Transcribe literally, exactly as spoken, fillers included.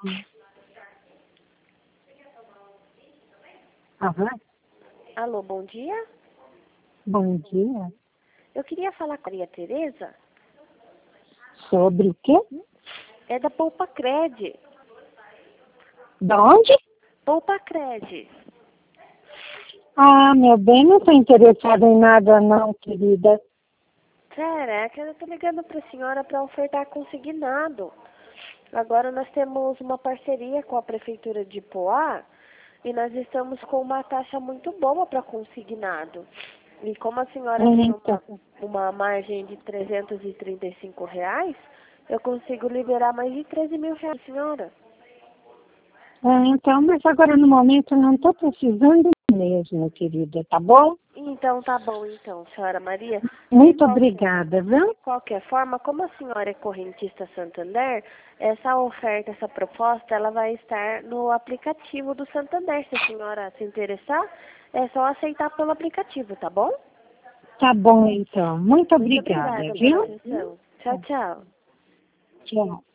Aham. Alô, bom dia. Bom dia. Eu queria falar com a Maria Tereza. Sobre o quê? É da Poupa Cred. Da onde? Poupa Cred. Ah, meu bem, não estou interessada em nada não, querida. Caraca, eu tô ligando pra senhora para ofertar consignado. Agora nós temos uma parceria com a Prefeitura de Poá e nós estamos com uma taxa muito boa para consignado. E como a senhora tem Então, uma, uma margem de trezentos e trinta e cinco reais, eu consigo liberar mais de treze mil reais, senhora. ah, então, mas agora no momento eu não estou precisando mesmo, querida, tá bom? Então tá bom, então, senhora Maria. De Muito qualquer, obrigada, viu? de qualquer forma, como a senhora é correntista Santander, essa oferta, essa proposta, ela vai estar no aplicativo do Santander. Se a senhora se interessar, é só aceitar pelo aplicativo, tá bom? Tá bom, então. Muito Muito obrigada, obrigada pela viu? atenção. Tchau, tchau. Tchau.